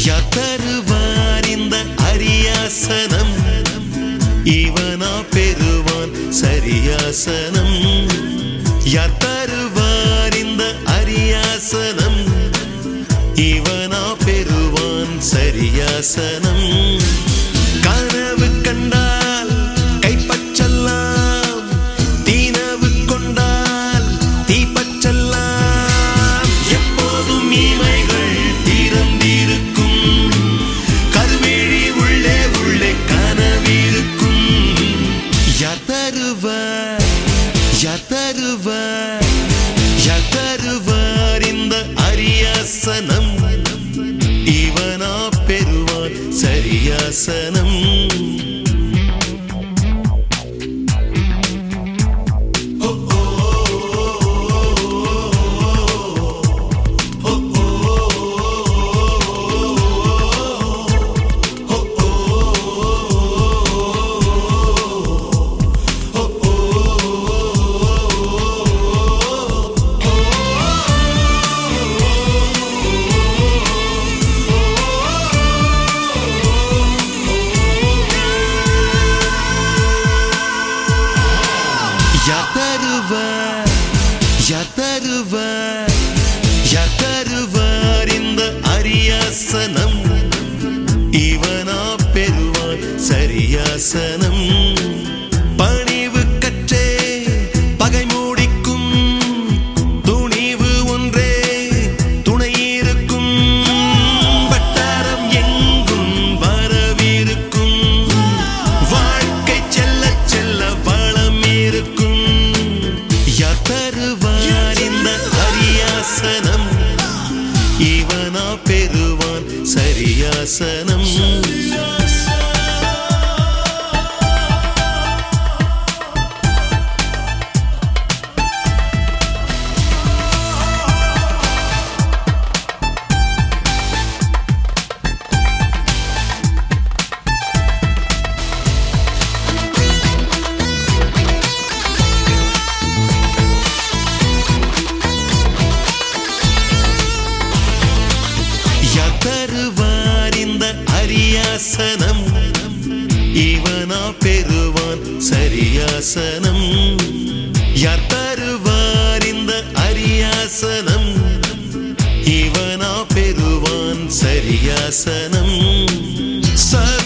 யார் தருவார் இந்த அரியாசனம் இவனா பெறுவான் சரியாசனம் யார் தருவார் இந்த அரியாசனம் இவனா பெறுவான் சரியாசனம் கனவு கண்டால் கைப்பற்றலாம் தீனவு கொண்டால் தீப்பற்றலாம் எப்போதும் இமைகள் திறந்திருக்கும் கருவிழி உள்ளே உள்ளே கனவிருக்கும் யார் தருவார் யார் தருவார் யார் தருவார் இந்த அரியாசனம் இவனா பெறுவான் சரியாசனம் யார் தருவார் யார் தருவார் யார் தருவார் இந்த அரியாசனம் இவனா பெறுவான் சரியாசனம் பணிவு கற்றே பகை மூடிக்கும் துணிவு ஒன்றே துணையிருக்கும் வட்டாரம் எங்கும் வரவிருக்கும் வாழ்க்கை செல்ல செல்ல வளம் இருக்கும் யார் தருவார் இந்த அரியாசனம் இவனா பெறுவான் சரியாசனம் யார் தருவார் இந்த அரியாசனம் இவனா பெறுவான் சரியாசனம் யார் தருவார் இந்த அரியாசனம் இவனா பெறுவான் சரியாசனம்